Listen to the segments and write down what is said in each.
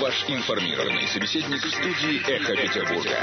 Ваш информированный собеседник в студии «Эхо Петербурга».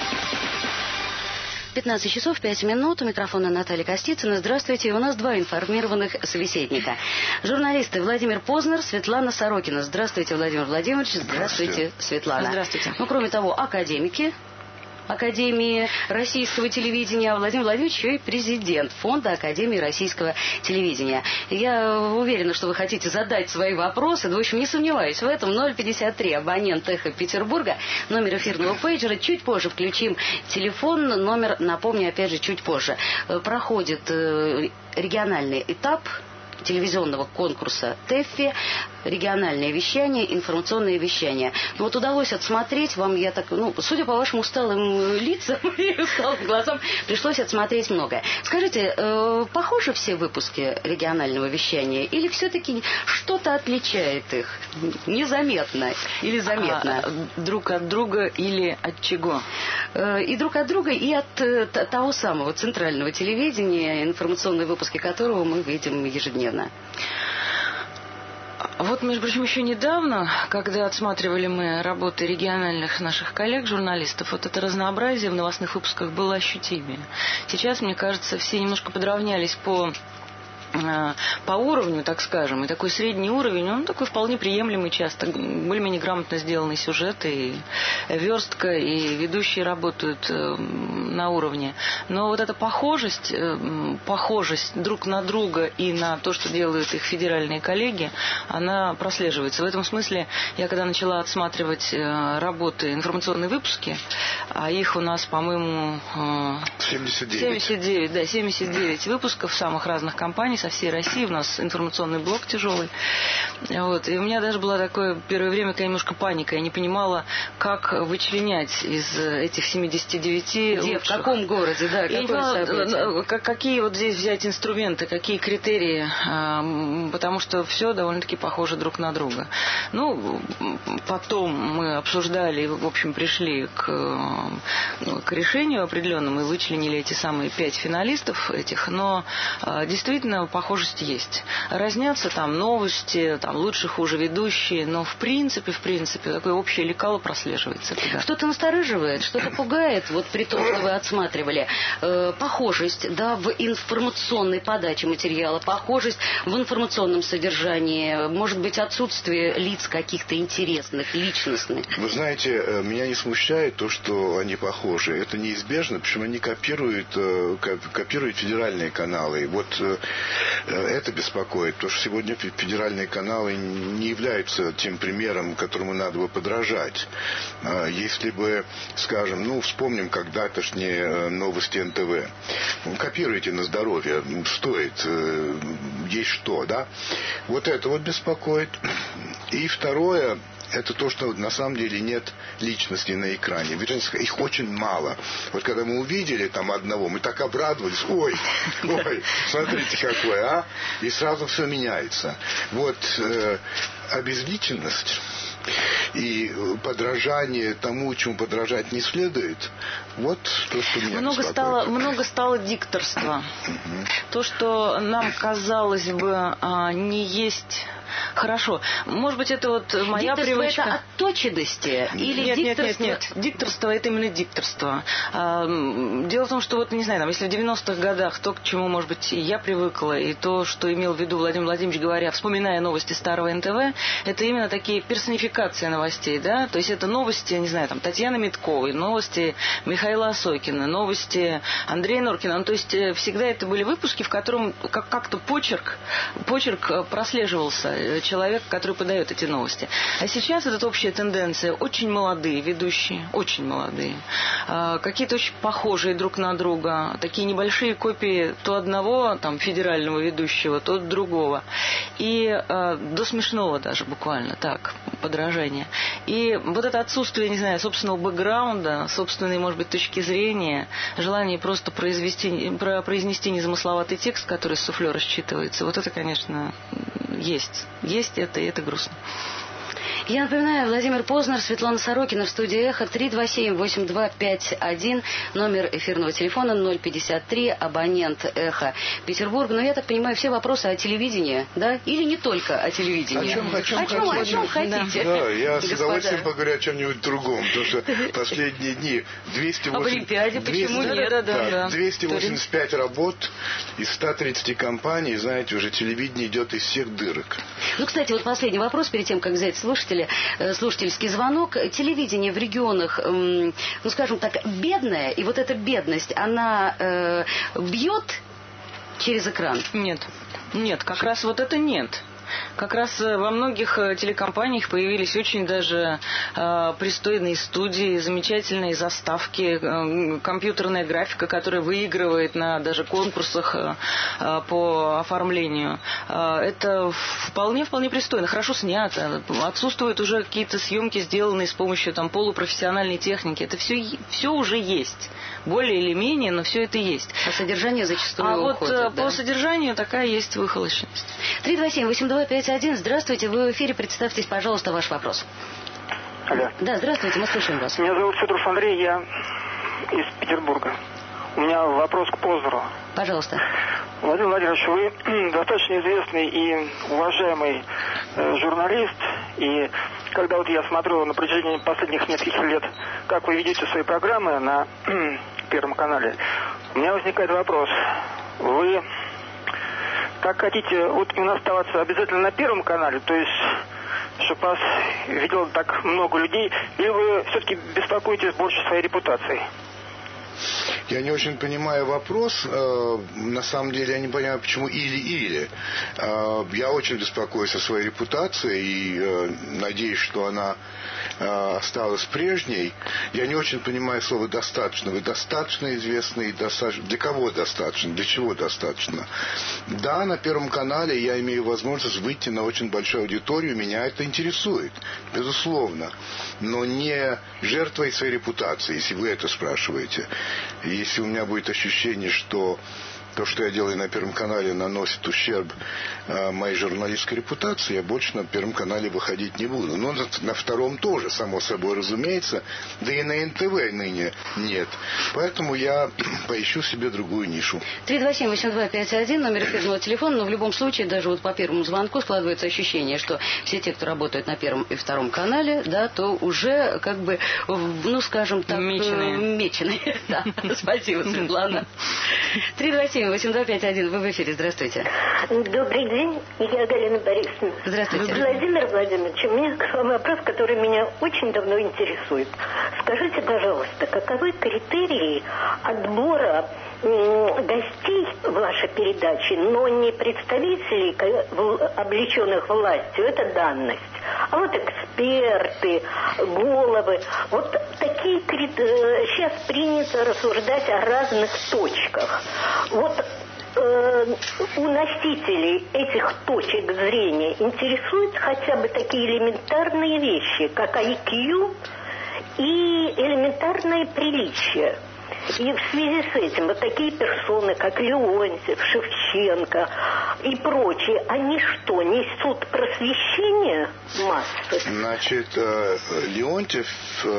15 часов 5 минут. У микрофона Наталья Костицына. Здравствуйте. У нас два информированных собеседника. Журналисты Владимир Познер, Светлана Сорокина. Здравствуйте, Владимир Владимирович. Здравствуйте, Светлана. Здравствуйте. Ну, кроме того, академики Академии российского телевидения, а Владимир Владимирович еще и президент Фонда Академии российского телевидения. Я уверена, что вы хотите задать свои вопросы, да, в общем, не сомневаюсь в этом. 053, абонент «Эхо Петербурга», номер эфирного пейджера. Чуть позже включим телефон, номер, напомню, опять же, чуть позже. Проходит региональный этап телевизионного конкурса ТЭФИ, региональное вещание, информационное вещание. Ну, вот удалось отсмотреть вам, я так, судя по вашим усталым лицам и усталым глазам, пришлось отсмотреть многое. Скажите, похожи все выпуски регионального вещания или все-таки что-то отличает их? Незаметно или заметно? Друг от друга или от чего? И друг от друга, и от того самого центрального телевидения, информационные выпуски которого мы видим ежедневно. Вот, между прочим, еще недавно, когда отсматривали мы работы региональных наших коллег, журналистов, вот это разнообразие в новостных выпусках было ощутимее. Сейчас, мне кажется, все немножко подравнялись по уровню, так скажем, и такой средний уровень, он такой вполне приемлемый часто, более-менее грамотно сделанный сюжет, и верстка, и ведущие работают на уровне. Но вот эта похожесть друг на друга и на то, что делают их федеральные коллеги, она прослеживается. В этом смысле я когда начала отсматривать работы, информационные выпуски, а их у нас, по-моему, 79 выпусков самых разных компаний со всей России. У нас информационный блок тяжелый. Вот. И у меня даже была такое первое время немножко паника. Я не понимала, как вычленять из этих 79 Где, в каком городе, да, какие вот здесь взять инструменты, какие критерии, потому что все довольно-таки похоже друг на друга. Ну, потом мы обсуждали и, в общем, пришли к решению определенному и вычленили эти самые 5 финалистов этих, но действительно похожесть есть. Разнятся там новости, там лучше, хуже ведущие, но в принципе, такое общее лекало прослеживается. Да. Что-то настораживает, что-то пугает, вот при том, что вы отсматривали. Похожесть, да, в информационной подаче материала, похожесть в информационном содержании, может быть, отсутствие лиц каких-то интересных, личностных. Вы знаете, меня не смущает то, что они похожи. Это неизбежно, потому что они копируют федеральные каналы. Вот это беспокоит, потому что сегодня федеральные каналы не являются тем примером, которому надо бы подражать. Если бы, скажем, вспомним когда-тошние новости НТВ. Копируйте на здоровье, стоит, есть что, да? Вот это вот беспокоит. И второе, это то, что на самом деле нет личности на экране. Вернее, их очень мало. Вот когда мы увидели там одного, мы так обрадовались. Ой, смотрите какой, а? И сразу все меняется. Вот обезличенность и подражание тому, чему подражать не следует, вот то, что меня беспокоит. Много стало дикторства. То, что нам, казалось бы, не есть... Хорошо. Может быть, это вот моя привычка. Это отточенности? Или дикторство? Нет. Дикторство — это именно дикторство. Дело в том, что, вот, не знаю, там, если в 90-х годах то, к чему, может быть, я привыкла, и то, что имел в виду Владимир Владимирович, говоря, вспоминая новости старого НТВ, это именно такие персонификации новостей, да? То есть это новости, не знаю, там, Татьяны Митковой, новости Михаила Осокина, новости Андрея Норкина. То есть всегда это были выпуски, в котором как-то почерк прослеживался человек, который подает эти новости. А сейчас эта общая тенденция. Очень молодые ведущие, очень молодые. Какие-то очень похожие друг на друга. Такие небольшие копии то одного там, федерального ведущего, то другого. И до смешного даже буквально так, подражание. И вот это отсутствие, не знаю, собственного бэкграунда, собственной, может быть, точки зрения, желание просто произнести незамысловатый текст, который с суфлера считывается, вот это, конечно, есть это, и это грустно. Я напоминаю, Владимир Познер, Светлана Сорокина в студии «Эхо», 327-8251, номер эфирного телефона 053, абонент «Эхо» Петербург. Но я так понимаю, все вопросы о телевидении, да? Или не только о телевидении? О чем хотите? Да, я с господа. удовольствием поговорю о чем-нибудь другом, потому что последние дни 285 работ из 130 компаний, знаете, уже телевидение идет из всех дырок. Ну, кстати, вот последний вопрос, перед тем, как взять слушательский звонок. Телевидение в регионах, ну, скажем так, бедное, и вот эта бедность, она бьет через экран? Нет, как раз вот это нет. Как раз во многих телекомпаниях появились очень даже пристойные студии, замечательные заставки, компьютерная графика, которая выигрывает на даже конкурсах по оформлению. Это вполне пристойно, хорошо снято. Отсутствуют уже какие-то съемки, сделанные с помощью полупрофессиональной техники. Это все уже есть. Более или менее, но все это есть. А содержание зачастую уходит, по содержанию такая есть выхолощенность. 327-8251. Здравствуйте, вы в эфире. Представьтесь, пожалуйста, ваш вопрос. Алло. Да, здравствуйте, мы слушаем вас. Меня зовут Федоров Андрей, я из Петербурга. У меня вопрос к Познеру. Пожалуйста. Владимир Владимирович, вы достаточно известный и уважаемый журналист. И когда вот я смотрю на протяжении последних нескольких лет, как вы ведете свои программы на Первом канале, у меня возникает вопрос. Вы как хотите вот именно оставаться обязательно на Первом канале, то есть чтобы вас видело так много людей, или вы все-таки беспокоитесь больше своей репутацией? Я не очень понимаю вопрос. На самом деле я не понимаю, почему или-или. Я очень беспокоюсь о своей репутации и надеюсь, что она осталась прежней. Я не очень понимаю слово «достаточно». Вы достаточно известны, для кого достаточно, для чего достаточно. Да, на Первом канале я имею возможность выйти на очень большую аудиторию, меня это интересует, безусловно. Но не жертвой своей репутации, если вы это спрашиваете. Если у меня будет ощущение, что то, что я делаю на Первом канале, наносит ущерб моей журналистской репутации, я больше на Первом канале выходить не буду. Но на Втором тоже, само собой разумеется. Да и на НТВ ныне нет. Поэтому я поищу себе другую нишу. 327-8251, номер эфирного телефона. Но в любом случае, даже вот по первому звонку складывается ощущение, что все те, кто работает на Первом и Втором канале, да, то уже как бы, ну, скажем так, меченые. Да, спасибо, Светлана. 327-8251, вы в эфире, здравствуйте. Добрый день, я Галина Борисовна. Здравствуйте. Владимир Владимирович, у меня к вам вопрос, который меня очень давно интересует. Скажите, пожалуйста, каковы критерии отбора гостей в вашей передаче, но не представителей, облеченных властью, это данность, а вот эксперты, головы, вот такие критерии. Сейчас принято рассуждать о разных точках. Вот у носителей этих точек зрения интересуют хотя бы такие элементарные вещи, как IQ и элементарное приличие. И в связи с этим вот такие персоны, как Леонтьев, Шевченко и прочие, они что, несут просвещение массы? Значит, Леонтьев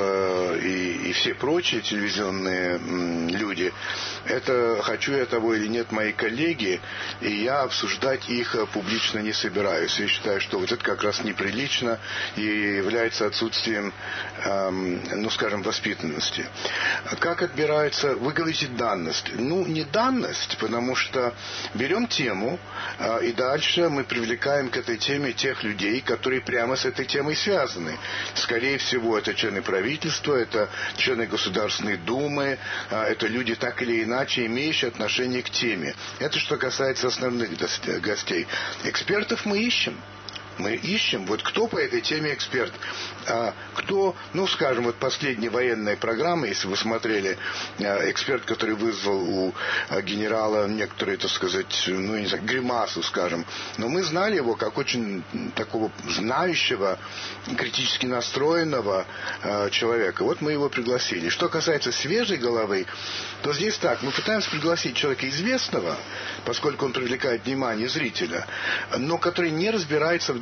и все прочие телевизионные люди, это, хочу я того или нет, мои коллеги, и я обсуждать их публично не собираюсь. Я считаю, что вот это как раз неприлично и является отсутствием, ну, скажем, воспитанности. Как отбираются? Вы говорите данность. Ну, не данность, потому что берем тему, и дальше мы привлекаем к этой теме тех людей, которые прямо с этой темой связаны. Скорее всего, это члены правительства, это члены Государственной Думы, это люди так или иначе имеющие отношение к теме. Это что касается основных гостей. Экспертов мы ищем. Мы ищем, вот кто по этой теме эксперт, кто, ну, скажем, вот последняя военная программа, если вы смотрели, эксперт, который вызвал у генерала некоторые, так сказать, ну, не знаю, гримасу, скажем, но мы знали его как очень такого знающего, критически настроенного человека. Вот мы его пригласили. Что касается свежей головы, то здесь так, мы пытаемся пригласить человека известного, поскольку он привлекает внимание зрителя, но который не разбирается в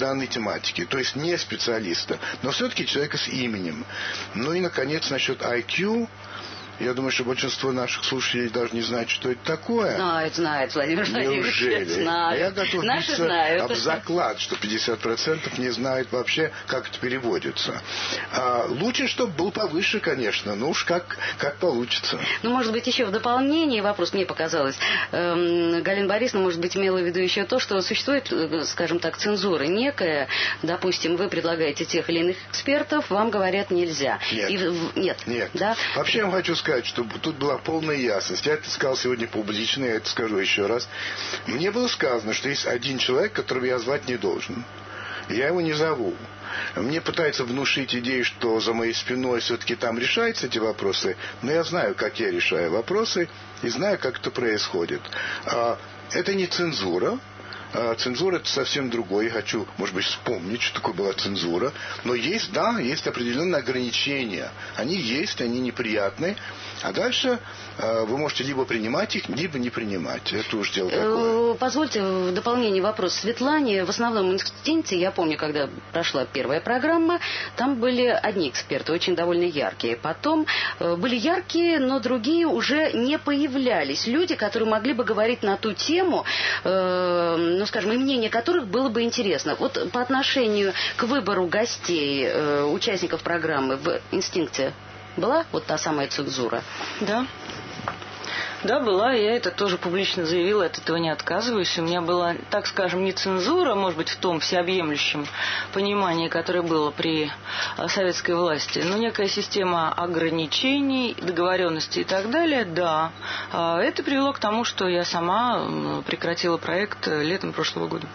данной тематики. То есть не специалиста, но все-таки человека с именем. Ну и, наконец, насчет IQ. Я думаю, что большинство наших слушателей даже не знают, что это такое. Знает, Владимир Владимирович. Неужели? Знает. А я готов биться об заклад, что 50% не знают вообще, как это переводится. Лучше, чтобы был повыше, конечно. Ну уж как получится. Ну, может быть, еще в дополнение вопрос, мне показалось. Галина Борисовна, может быть, имела в виду еще то, что существует, скажем так, цензура некая. Допустим, вы предлагаете тех или иных экспертов, вам говорят нельзя. Нет. Да? Вообще, я вам хочу сказать, что тут была полная ясность. Я это сказал сегодня публично, я это скажу еще раз. Мне было сказано, что есть один человек, которого я звать не должен. Я его не зову. Мне пытаются внушить идею, что за моей спиной все-таки там решаются эти вопросы, но я знаю, как я решаю вопросы, и знаю, как это происходит. Это не цензура. Цензура — это совсем другое. Я хочу, может быть, вспомнить, что такое была цензура. Но есть определенные ограничения. Они есть, они неприятные. А дальше вы можете либо принимать их, либо не принимать. Это уж дело такое. Позвольте в дополнение вопрос Светлане. В основном инстинкте, я помню, когда прошла первая программа, там были одни эксперты, очень довольно яркие. Потом были яркие, но другие уже не появлялись. Люди, которые могли бы говорить на ту тему, ну, скажем, и мнение которых было бы интересно. Вот по отношению к выбору гостей, участников программы в инстинкте была вот та самая цензура? Да. Да, была, я это тоже публично заявила, от этого не отказываюсь. У меня была, так скажем, не цензура, может быть, в том всеобъемлющем понимании, которое было при советской власти, но некая система ограничений, договоренностей и так далее, да. Это привело к тому, что я сама прекратила проект летом прошлого года.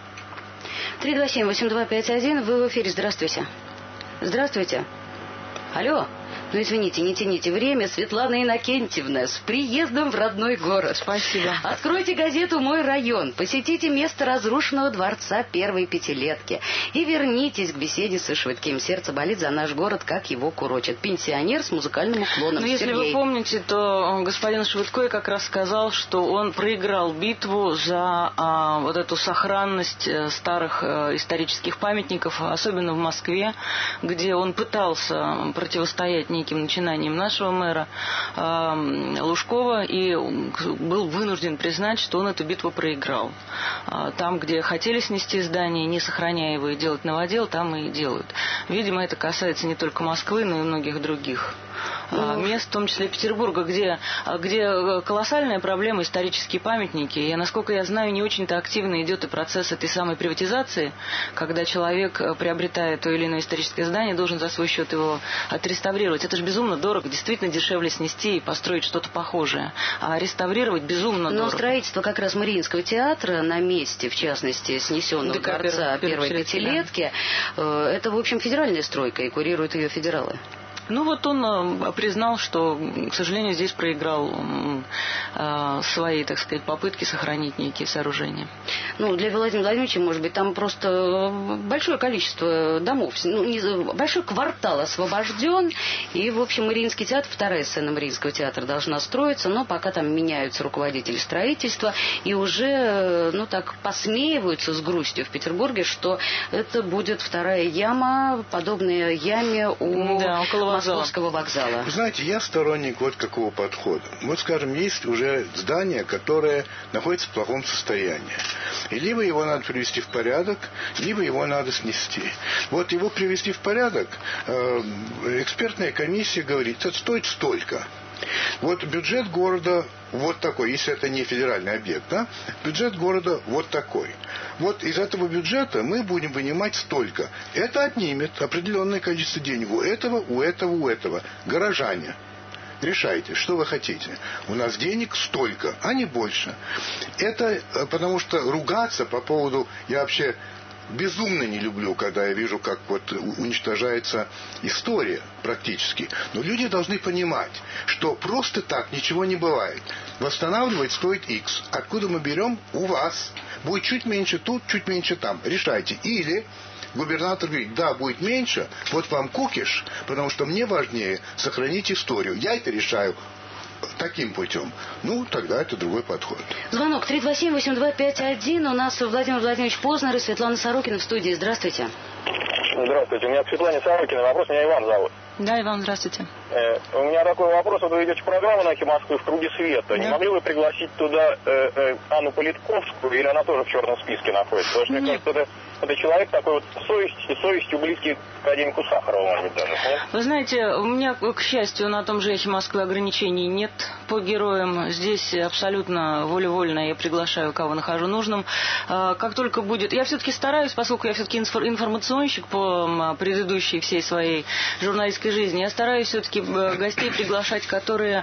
327-8251, вы в эфире, здравствуйте. Здравствуйте. Алло. Ну, извините, не тяните время. Светлана Иннокентьевна, с приездом в родной город. Спасибо. Откройте газету «Мой район», посетите место разрушенного дворца первой пятилетки и вернитесь к беседе со Швыдким. Сердце болит за наш город, как его курочат. Пенсионер с музыкальным уклоном. Ну, если вы помните, то господин Швыдкой как раз сказал, что он проиграл битву за вот эту сохранность старых исторических памятников, особенно в Москве, где он пытался противостоять неким начинаниям нашего мэра Лужкова и был вынужден признать, что он эту битву проиграл. Там, где хотели снести здание, не сохраняя его и делать новодел, там и делают. Видимо, это касается не только Москвы, но и многих других мест, в том числе Петербурга, где колоссальная проблема исторические памятники. И, насколько я знаю, не очень-то активно идет и процесс этой самой приватизации, когда человек, приобретая то или иное историческое здание, должен за свой счет его отреставрировать. Это же безумно дорого, действительно дешевле снести и построить что-то похожее. А реставрировать безумно дорого. Но строительство как раз Мариинского театра на месте, в частности, снесенного дворца первой пятилетки, это, в общем, федеральная стройка, и курируют ее федералы. Ну вот он признал, что, к сожалению, здесь проиграл свои, так сказать, попытки сохранить некие сооружения. Ну, для Владимира Владимировича, может быть, там просто большое количество домов, большой квартал освобожден, и, в общем, Мариинский театр, вторая сцена Мариинского театра должна строиться, но пока там меняются руководители строительства, и уже, так посмеиваются с грустью в Петербурге, что это будет вторая яма, подобная яме у Московского вокзала. Вы знаете, я сторонник вот какого подхода. Вот, скажем, есть уже здание, которое находится в плохом состоянии. И либо его надо привести в порядок, либо его надо снести. Вот его привести в порядок, экспертная комиссия говорит, это стоит столько. Вот бюджет города вот такой, если это не федеральный объект, да? Бюджет города вот такой. Вот из этого бюджета мы будем вынимать столько. Это отнимет определенное количество денег у этого, у этого, у этого. Горожане, решайте, что вы хотите. У нас денег столько, а не больше. Это потому что ругаться по поводу... Я вообще безумно не люблю, когда я вижу, как вот уничтожается история практически. Но люди должны понимать, что просто так ничего не бывает. Восстанавливать стоит X. Откуда мы берем? У вас. Будет чуть меньше тут, чуть меньше там. Решайте. Или губернатор говорит, да, будет меньше, вот вам кукиш, потому что мне важнее сохранить историю. Я это решаю таким путем, тогда это другой подход. Звонок 327-8251. У нас Владимир Владимирович Познер и Светлана Сорокина в студии. Здравствуйте. Здравствуйте. У меня к Светлане Сорокиной вопрос. Меня Иван зовут. Да, Иван, здравствуйте. У меня такой вопрос. Вот вы ведете программу на «Эхе Москвы» в «Круге света». Да. Не могли вы пригласить туда Анну Политковскую, или она тоже в черном списке находится? Потому что, мне кажется, это человек такой вот совестью близкий к академику Сахарову, может быть, даже. Нет? Вы знаете, у меня, к счастью, на том же «Эхе Москвы» ограничений нет по героям. Здесь абсолютно волевольно я приглашаю, кого нахожу нужным. Как только будет... Я все-таки стараюсь, поскольку я все-таки информационщик по предыдущей всей своей журналистской жизни, я стараюсь все-таки гостей приглашать, которые,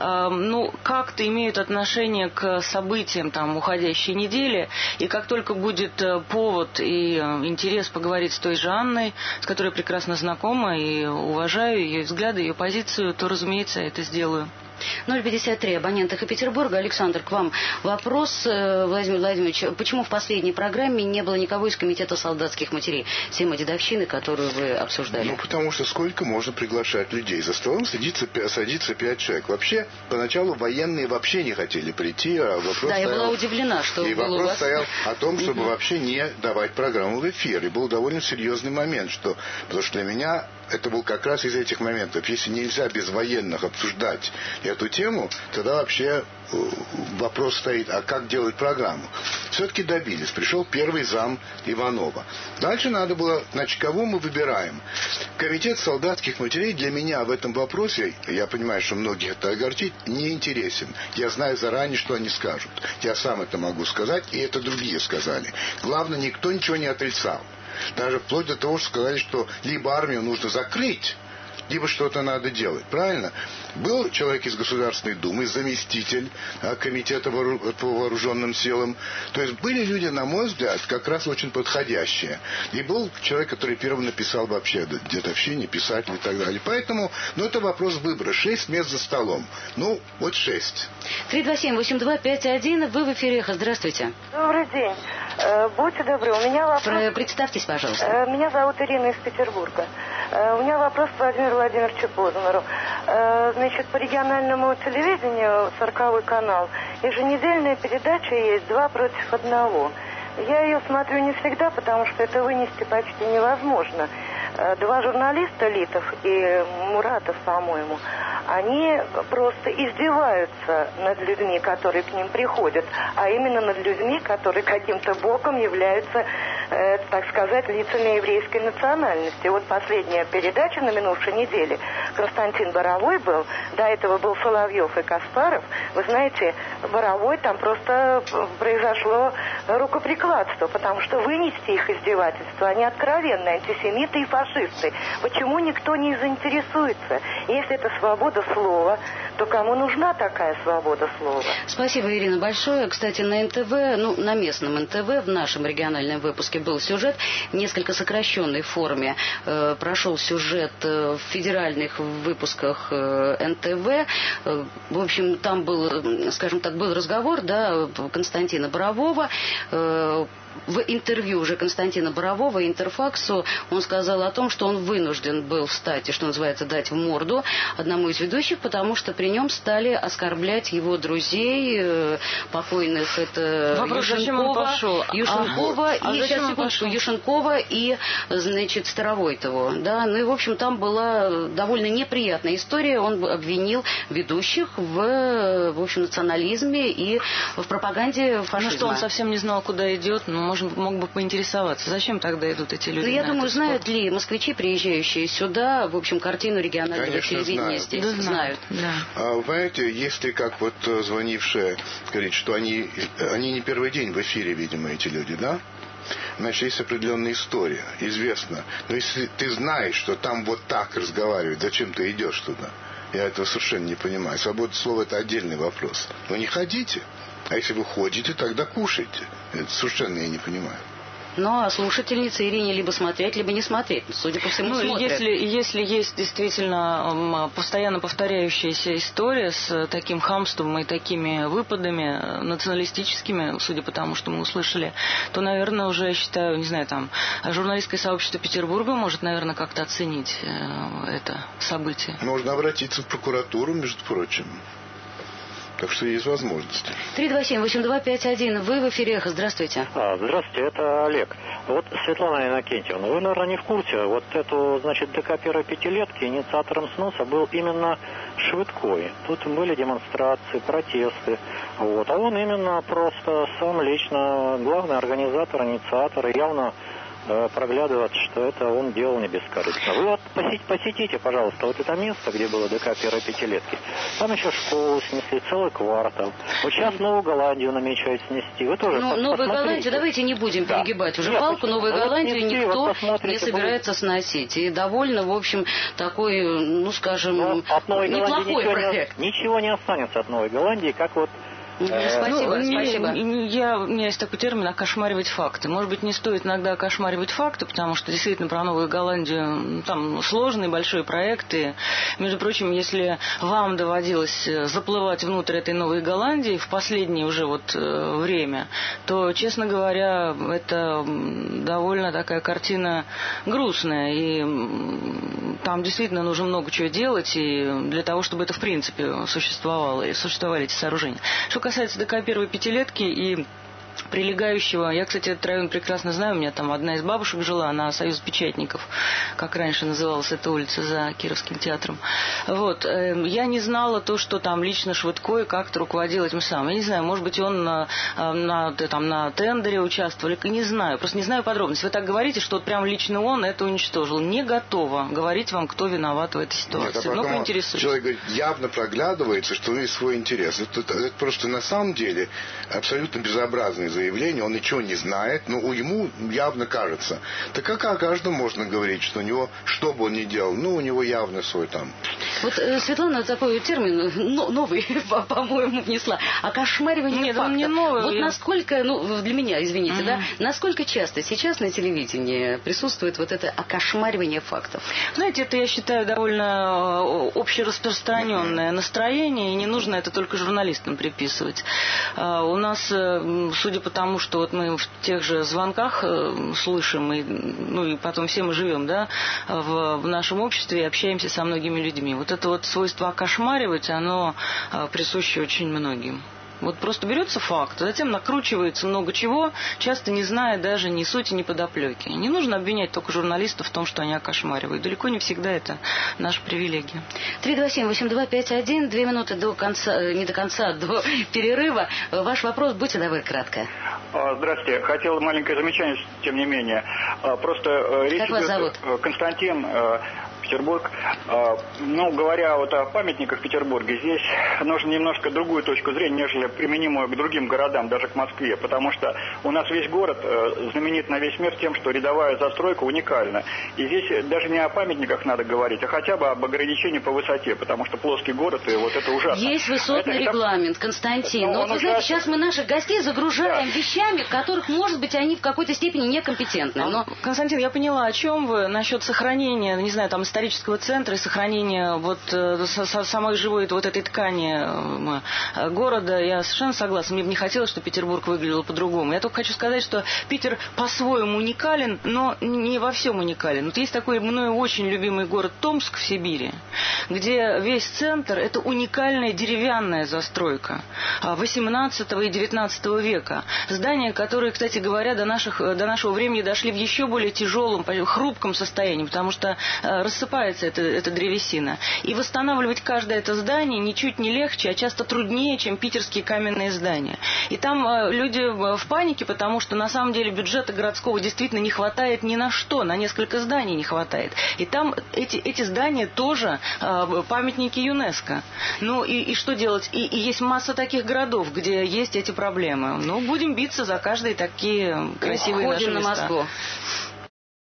как-то имеют отношение к событиям уходящей недели. И как только будет повод и интерес поговорить с той же Анной, с которой я прекрасно знакома и уважаю ее взгляды, ее позицию, то, разумеется, я это сделаю. 053, абонент Эхо Петербурга. Александр, к вам вопрос, Владимир Владимирович. Почему в последней программе не было никого из комитета солдатских матерей? Темы дедовщины, которую вы обсуждали. Потому что сколько можно приглашать людей? За столом садится 5 человек. Вообще, поначалу военные вообще не хотели прийти. Я была удивлена, что и было вопрос у вас... стоял о том, чтобы вообще не давать программу в эфир. И был довольно серьезный момент, потому что для меня это был как раз из этих моментов. Если нельзя без военных обсуждать эту тему, тогда вообще вопрос стоит, а как делать программу? Все-таки добились. Пришел первый зам Иванова. Дальше надо было, кого мы выбираем? Комитет солдатских матерей для меня в этом вопросе, я понимаю, что многих это огорчит, не интересен. Я знаю заранее, что они скажут. Я сам это могу сказать, и это другие сказали. Главное, никто ничего не отрицал. Даже вплоть до того, что сказали, что либо армию нужно закрыть, либо что-то надо делать. Правильно? Был человек из Государственной Думы, заместитель комитета по вооруженным силам. То есть были люди, на мой взгляд, как раз очень подходящие. И был человек, который первым написал вообще о дедовщине, писатель и так далее. Поэтому, это вопрос выбора. 6 мест за столом. 6. 327-8251. Вы в эфире «Эхо». Здравствуйте. Добрый день. Будьте добры, у меня вопрос... Представьтесь, пожалуйста. Меня зовут Ирина из Петербурга. У меня вопрос к Владимиру Владимировичу Познеру. Значит, по региональному телевидению, 40-й канал, еженедельная передача есть «2 против 1». Я ее смотрю не всегда, потому что это вынести почти невозможно. 2 журналиста, Литов и Муратов, по-моему, они просто издеваются над людьми, которые к ним приходят, а именно над людьми, которые каким-то боком являются, так сказать, лицами еврейской национальности. Вот последняя передача на минувшей неделе. Константин Боровой был, до этого был Соловьев и Каспаров. Вы знаете, Боровой, там просто произошло рукоприкладство, потому что вынести их издевательства, они откровенные антисемиты и фашисты. Почему никто не заинтересуется? Если это свобода слова, то кому нужна такая свобода слова? Спасибо, Ирина, большое. Кстати, на НТВ, на местном НТВ, в нашем региональном выпуске был сюжет в несколько сокращенной форме. Прошел сюжет в федеральных выпусках НТВ. В общем, там был, скажем так, был разговор, Константина Борового. В интервью уже Константина Борового Интерфаксу он сказал о том, что он вынужден был встать и, что называется, дать в морду одному из ведущих, потому что при нем стали оскорблять его друзей, покойных, это Юшенкова и, значит, Старовойтову. И, в общем, там была довольно неприятная история. Он обвинил ведущих в общем, национализме и в пропаганде фашизма. Что он совсем не знал, куда идет, мог бы поинтересоваться, зачем тогда идут эти люди? Я думаю, знают ли москвичи, приезжающие сюда, в общем, картину регионального телевидения здесь знают. Да. Вы понимаете, если как звонившая говорит, что они не первый день в эфире, видимо, эти люди, да? Значит, есть определенная история, известно. Но если ты знаешь, что там вот так разговаривают, зачем ты идешь туда? Я этого совершенно не понимаю. Свобода слова – это отдельный вопрос. Но не ходите. А если вы ходите, тогда кушайте. Это совершенно я не понимаю. А слушательницы Ирине либо смотреть, либо не смотреть. Судя по всему, смотрят. Если есть действительно постоянно повторяющаяся история с таким хамством и такими выпадами националистическими, судя по тому, что мы услышали, то, наверное, уже, я считаю, не знаю, журналистское сообщество Петербурга может, наверное, как-то оценить это событие. Можно обратиться в прокуратуру, между прочим. Так что есть возможности. 327-8251. Вы в эфире. Здравствуйте. Здравствуйте, это Олег. Вот Светлана Иннокентьевна, вы, наверное, не в курсе. Вот эту, значит, ДК первой пятилетки инициатором сноса был именно Швыдкой. Тут были демонстрации, протесты. Вот. А он именно просто сам лично главный организатор, инициатор. И явно проглядывает, что это он делал не бескорыстно. Вы вот посетите, пожалуйста, вот это место, где было ДК первой пятилетки. Там еще школу снесли, целый квартал. Вот сейчас Новую Голландию намечают снести. Вы тоже Новую Голландию давайте не будем перегибать уже палку. Новую Голландию снести, никто не собирается сносить. И довольно, в общем, такой, ну, скажем, неплохой проект. Ничего не останется от Новой Голландии, как вот... Спасибо. У меня есть такой термин «окошмаривать факты». Может быть, не стоит иногда окошмаривать факты, потому что действительно про Новую Голландию там сложные большие проекты. Между прочим, если вам доводилось заплывать внутрь этой Новой Голландии в последнее уже вот время, то, честно говоря, это довольно такая картина грустная. И там действительно нужно много чего делать и для того, чтобы это в принципе существовало и существовали эти сооружения. Что касается ДК первой пятилетки и прилегающего, я, кстати, этот район прекрасно знаю, у меня там одна из бабушек жила, на Союз печатников, как раньше называлась эта улица за Кировским театром. Вот. Я не знала то, что там лично Швыдкой как-то руководил этим самым. Я не знаю, может быть, он на тендере участвовал, не знаю, просто не знаю подробностей. Вы так говорите, что вот прям лично он это уничтожил. Не готова говорить вам, кто виноват в этой ситуации. Нет, поинтересуйтесь. Человек говорит, явно проглядывается, что у него есть свой интерес. Это просто на самом деле абсолютно безобразный заявление, он ничего не знает, но ему явно кажется. Так как о каждом можно говорить, что у него, что бы он ни делал, у него явно свой там. Вот Светлана такой термин новый, по-моему, внесла. Окошмаривание фактов. Нет, он не новый. Вот насколько, для меня, извините, да, насколько часто сейчас на телевидении присутствует вот это окошмаривание фактов? Знаете, это, я считаю, довольно общераспространенное настроение, и не нужно это только журналистам приписывать. У нас, судя по тому, что вот мы в тех же звонках слышим, и потом все мы живем, да, в нашем обществе и общаемся со многими людьми. Вот это вот свойство окошмаривать, оно присуще очень многим. Вот просто берется факт, затем накручивается много чего, часто не зная даже ни сути, ни подоплеки. Не нужно обвинять только журналистов в том, что они окошмаривают. Далеко не всегда это наша привилегия. 327-8251, 2 минуты до конца, не до конца, до перерыва. Ваш вопрос, будьте добры, кратко. Здравствуйте. Хотел маленькое замечание, тем не менее. Просто речь как вас зовут? Константин, Петербург. Говоря вот о памятниках в Петербурге, здесь нужно немножко другую точку зрения, нежели применимую к другим городам, даже к Москве, потому что у нас весь город знаменит на весь мир тем, что рядовая застройка уникальна. И здесь даже не о памятниках надо говорить, а хотя бы об ограничении по высоте, потому что плоский город, и вот это ужасно. Есть высотный регламент, Константин. Но вот вы знаете, сейчас мы наших гостей загружаем вещами, в которых, может быть, они в какой-то степени некомпетентны. Но... Константин, я поняла, о чем вы насчет сохранения, не знаю, там исторического центра и сохранения вот самой живой вот этой ткани города. Я совершенно согласна. Мне бы не хотелось, чтобы Петербург выглядел по-другому. Я только хочу сказать, что Питер по-своему уникален, но не во всем уникален. Вот есть такой мною очень любимый город Томск в Сибири, где весь центр – это уникальная деревянная застройка 18 и 19 века. Здания, которые, кстати говоря, до нашего времени дошли в еще более тяжелом, хрупком состоянии, потому что рассыпается эта древесина. И восстанавливать каждое это здание ничуть не легче, а часто труднее, чем питерские каменные здания. И там люди в панике, потому что на самом деле бюджета городского действительно не хватает ни на что, на несколько зданий не хватает. И там эти здания тоже памятники ЮНЕСКО. И что делать? И есть масса таких городов, где есть эти проблемы. Будем биться за каждые такие красивые наши места. Уходим на Москву.